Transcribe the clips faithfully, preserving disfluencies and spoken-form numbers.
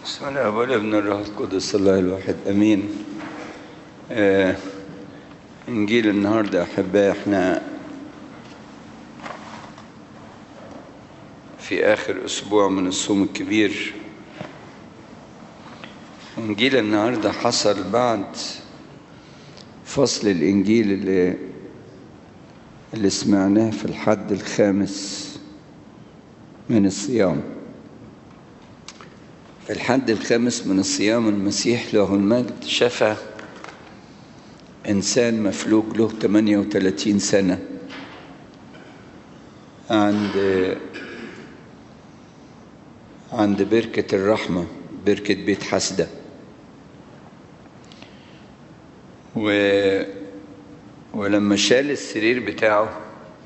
بسم الله والابن الروح القدس الله الواحد امين. آه انجيل النهارده احبائي، احنا في اخر اسبوع من الصوم الكبير. انجيل النهارده حصل بعد فصل الانجيل اللي اللي سمعناه في الحد الخامس من الصيام. في الحد الخامس من الصيام المسيح له المجد شفى إنسان مفلوج له ثمانية وثلاثين سنة عند عند بركة الرحمة، بركة بيت حسدة. و ولما شال السرير بتاعه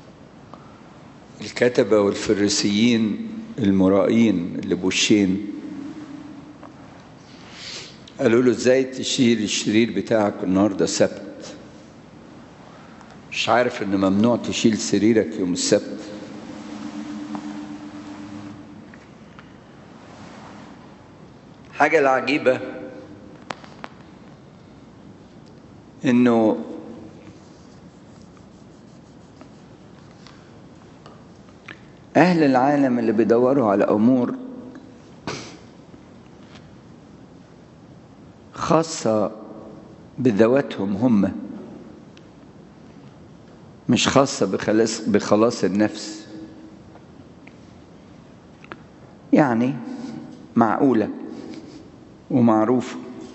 الكتبة والفريسيين المرائين اللي بوشين قالوا له ازاي تشيل السرير بتاعك النهارده سبت؟ مش عارف ان ممنوع تشيل سريرك يوم السبت؟ حاجة العجيبة انه اهل العالم اللي بيدوروا على امور خاصة بذواتهم هم، مش خاصة بخلاص بخلاص النفس، يعني معقولة ومعروفة.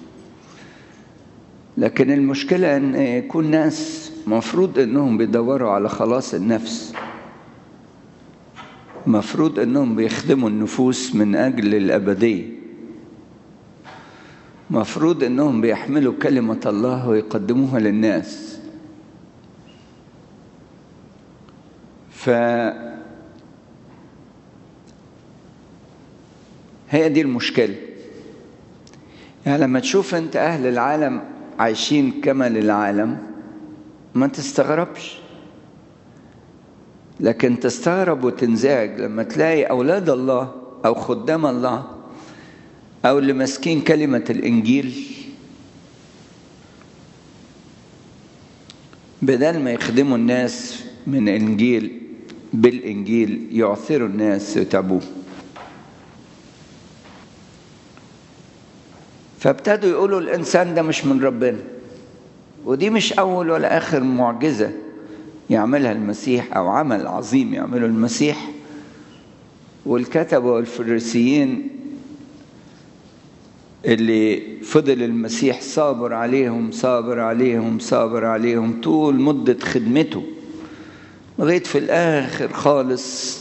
لكن المشكلة ان يكون ناس مفروض انهم بيدوروا على خلاص النفس، مفروض انهم بيخدموا النفوس من اجل الابدية، مفروض انهم بيحملوا كلمة الله ويقدموها للناس. ف هي دي المشكلة. يعني لما تشوف انت اهل العالم عايشين كما للعالم ما تستغربش، لكن تستغرب وتنزعج لما تلاقي اولاد الله او خدام الله أو اللي ماسكين كلمة الإنجيل بدل ما يخدموا الناس من إنجيل بالإنجيل يعثروا الناس ويتعبوه. فابتدوا يقولوا الإنسان ده مش من ربنا. ودي مش أول ولا آخر معجزة يعملها المسيح أو عمل عظيم يعمله المسيح. والكتبة والفريسيين اللي فضل المسيح صابر عليهم صابر عليهم صابر عليهم طول مدة خدمته لغاية في الآخر خالص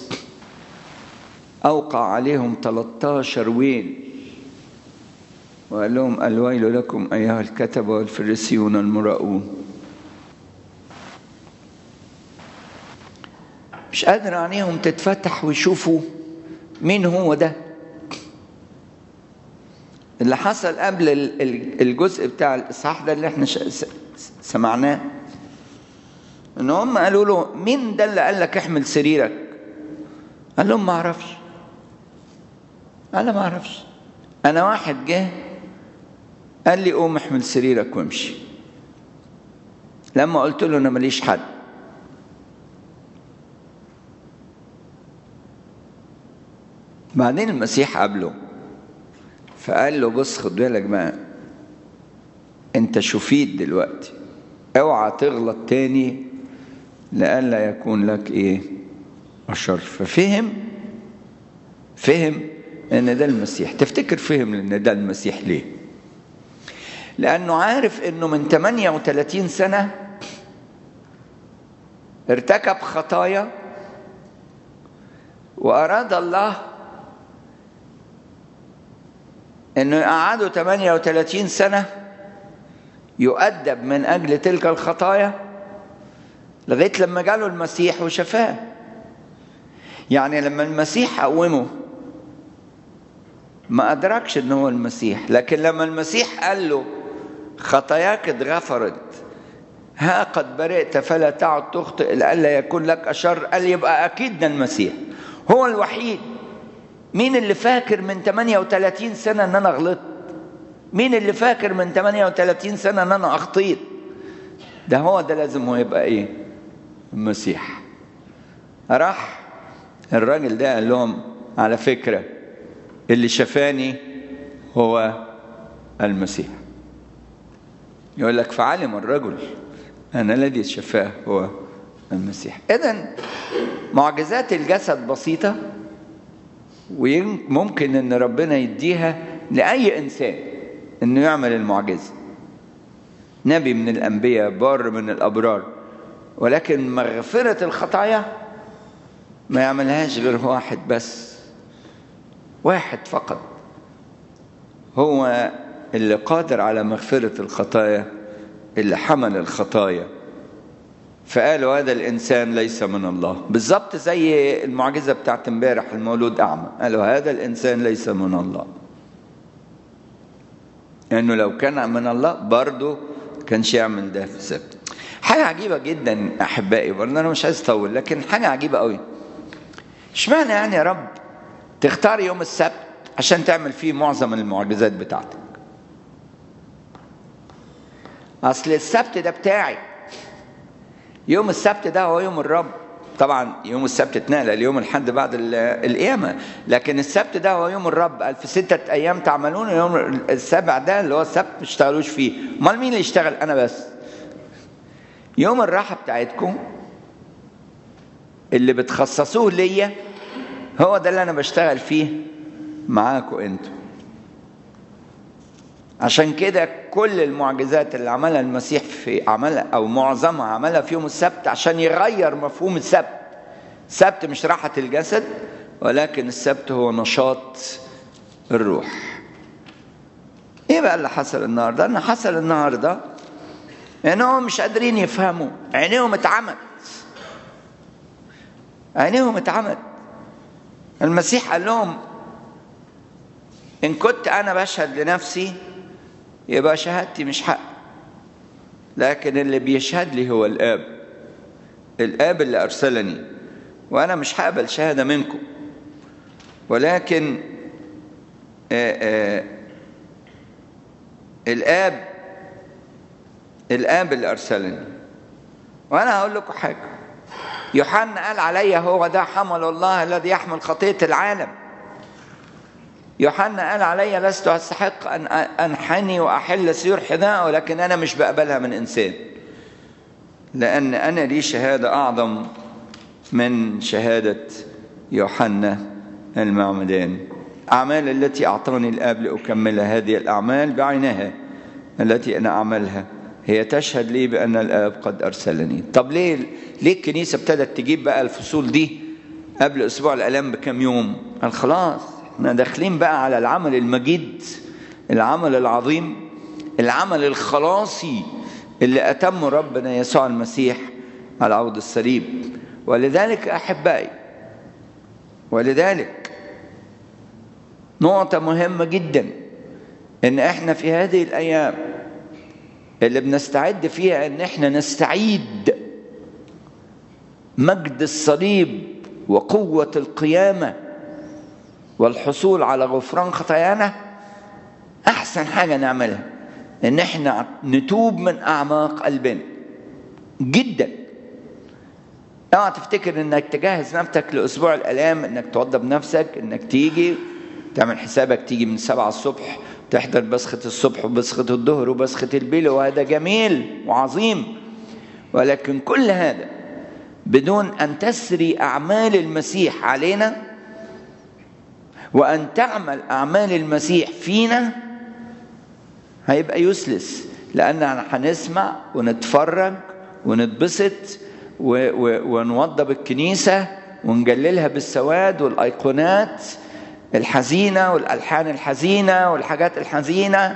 أوقع عليهم ثلاثة عشر ويل وقال لهم الويل لكم أيها الكتبة والفريسيون المراؤون. مش قادر عينيهم تتفتح ويشوفوا مين هو ده. اللي حصل قبل الجزء بتاع الإصحاح ده اللي احنا سمعناه ان هم قالوا له مين ده اللي قال لك احمل سريرك؟ قال لهم ما اعرفش. انا ما اعرفش، انا واحد جه قال لي قوم احمل سريرك وامشي. لما قلت له انا ماليش حد، بعدين المسيح قابله فقال له بص خد بالك بقى، انت شفيت دلوقتي، اوعى تغلط تاني لئلا يكون لك ايه الشر. ففهم فهم ان ده المسيح. تفتكر فهم ان ده المسيح ليه؟ لانه عارف انه من ثمانية وثلاثين سنة ارتكب خطايا واراد الله انه يقعدوا ثمانية وثلاثين سنة يؤدب من اجل تلك الخطايا لغاية لما جاله المسيح وشفاه. يعني لما المسيح قومه ما ادركش ان هو المسيح، لكن لما المسيح قال له خطاياك اتغفرت، ها قد برئت فلا تعد تخطئ لئلا يكون لك اشر، قال يبقى اكيد ده المسيح. هو الوحيد مين اللي فاكر من ثمانية وثلاثين سنة ان انا غلطت؟ مين اللي فاكر من ثمانية وثلاثين سنة ان انا اخطيت؟ ده هو ده لازم هو يبقى ايه؟ المسيح. راح الراجل ده قال لهم على فكرة اللي شفاني هو المسيح. يقول لك فعلم الرجل أن الذي شفاه هو المسيح. إذن معجزات الجسد بسيطة، وممكن أن ربنا يديها لأي إنسان أنه يعمل المعجزة، نبي من الأنبياء، بار من الأبرار، ولكن مغفرة الخطايا ما يعملهاش غير واحد بس، واحد فقط هو اللي قادر على مغفرة الخطايا، اللي حمل الخطايا. فقالوا هذا الإنسان ليس من الله، بالضبط زي المعجزة بتاعت امبارح المولود أعمى، قالوا هذا الإنسان ليس من الله، لأنه لو كان من الله برضه كانش يعمل ده في السبت. حاجة عجيبة جدا أحبائي، برضه أنا مش عايز أطول، لكن حاجة عجيبة قوي. اشمعنى يعني يا رب تختار يوم السبت عشان تعمل فيه معظم المعجزات بتاعتك؟ أصل السبت ده بتاعي، يوم السبت ده هو يوم الرب. طبعا يوم السبت اتنقل اليوم الحد بعد القيامة، لكن السبت ده هو يوم الرب. قال في ستة أيام تعملون، يوم السابع ده اللي هو السبت ما تشتغلوش فيه. امال مين اللي يشتغل؟ أنا بس. يوم الراحة بتاعتكم اللي بتخصصوه ليا هو ده اللي أنا بشتغل فيه معاكم أنتوا. عشان كده كل المعجزات اللي عملها المسيح في عملها أو معظمها عملها في يوم السبت عشان يغير مفهوم السبت. السبت مش راحة الجسد، ولكن السبت هو نشاط الروح. ايه بقى اللي حصل النهارده؟ اللي حصل النهارده انهم مش قادرين يفهموا، عينيهم اتعمت، عينيهم اتعمت. المسيح قال لهم إن كنت أنا بشهد لنفسي يبقى شهادتي مش حق، لكن اللي بيشهد لي هو الآب، الآب اللي أرسلني، وأنا مش هقبل شهادة منكم، ولكن آآ آآ الآب الآب اللي أرسلني. وأنا هقول لكم حاجة، يوحنا قال علي هو ده حمل الله الذي يحمل خطية العالم. يوحنا قال علي لست أستحق أن أنحني وأحل سيور حذاءه، ولكن أنا مش بقبلها من إنسان، لأن أنا لي شهادة أعظم من شهادة يوحنا المعمدان. أعمال التي أعطاني الآب لأكملها، هذه الأعمال بعينها التي أنا أعملها هي تشهد لي بأن الآب قد أرسلني. طب ليه ليه الكنيسة ابتدت تجيب بقى الفصول دي قبل أسبوع الآلام بكم يوم؟ قال خلاص احنا داخلين بقى على العمل المجيد، العمل العظيم، العمل الخلاصي اللي أتمه ربنا يسوع المسيح على عود الصليب. ولذلك أحبائي، ولذلك نقطة مهمة جدا إن احنا في هذه الأيام اللي بنستعد فيها إن احنا نستعيد مجد الصليب وقوة القيامة والحصول على غفران خطايانا، أحسن حاجة نعملها إن احنا نتوب من أعماق قلبنا جدا. اوعى تفتكر إنك تجهز نفسك لأسبوع الآلام، إنك توضب نفسك، إنك تيجي تعمل حسابك تيجي من سبعة الصبح تحضر بسخة الصبح وبسخة الظهر وبسخة الليل، وهذا جميل وعظيم، ولكن كل هذا بدون أن تسري أعمال المسيح علينا وأن تعمل أعمال المسيح فينا هيبقى يسلس، لأننا هنسمع ونتفرج ونتبسط ونوضب الكنيسة ونجللها بالسواد والأيقونات الحزينة والألحان الحزينة والحاجات الحزينة،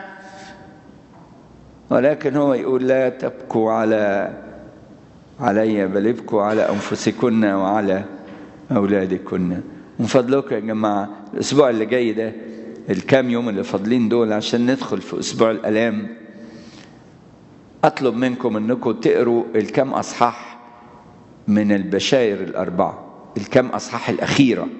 ولكن هو يقول لا تبكوا على علي بل ابكوا على أنفسكن وعلى أولادكن. من فضلكم يا جماعة الأسبوع اللي جاي ده، الكام يوم اللي فاضلين دول عشان ندخل في أسبوع الآلام، أطلب منكم أنكم تقروا الكام أصحاح من البشائر الأربعة، الكام أصحاح الأخيرة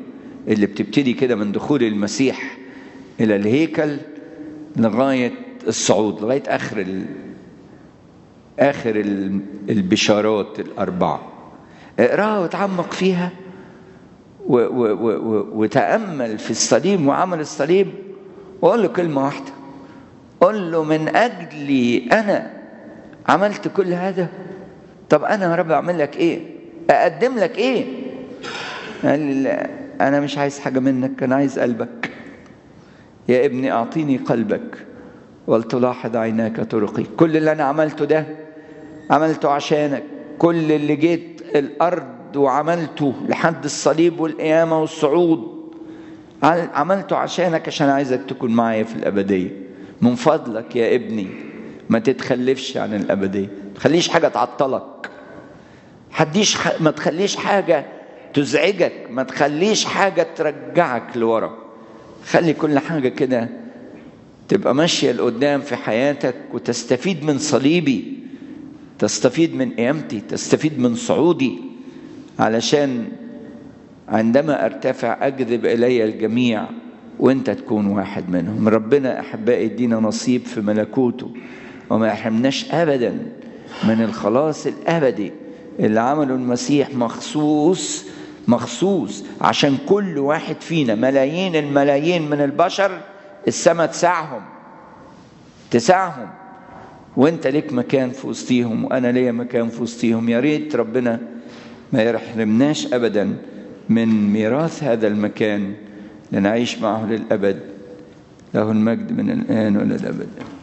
اللي بتبتدي كده من دخول المسيح إلى الهيكل لغاية الصعود، لغاية آخر ال... آخر ال... البشارات الأربعة. اقراها وتعمق فيها و... و... و... وتأمل في الصليب وعمل الصليب، وقول له كلمة واحدة، قل له من أجلي أنا عملت كل هذا. طب أنا يا رب أعمل لك إيه؟ أقدم لك إيه؟ قال لي أنا مش عايز حاجة منك، أنا عايز قلبك. يا ابني أعطيني قلبك ولتلاحظ عيناك طرقي. كل اللي أنا عملته ده عملته عشانك، كل اللي جيت الأرض وعملته لحد الصليب والقيامة والصعود عملته عشانك، عشان عايزك تكون معايا في الأبدية. من فضلك يا ابني ما تتخلفش عن الأبدية، ما تخليش حاجة تعطلك، حديش ح... ما تخليش حاجة تزعجك، ما تخليش حاجة ترجعك لورا. خلي كل حاجة كده تبقى ماشية لقدام في حياتك، وتستفيد من صليبي، تستفيد من قيامتي، تستفيد من صعودي، علشان عندما ارتفع أجذب إلي الجميع وانت تكون واحد منهم. ربنا أحبائي يدينا نصيب في ملكوته، وما يحرمناش أبدا من الخلاص الأبدي اللي عمله المسيح مخصوص مخصوص عشان كل واحد فينا. ملايين الملايين من البشر السماء تسعهم تسعهم وانت ليك مكان في وسطيهم، وانا ليا مكان في وسطيهم. يا ريت ربنا ما يحرمناش ابدا من ميراث هذا المكان لنعيش معه للابد. له المجد من الان والى الابد.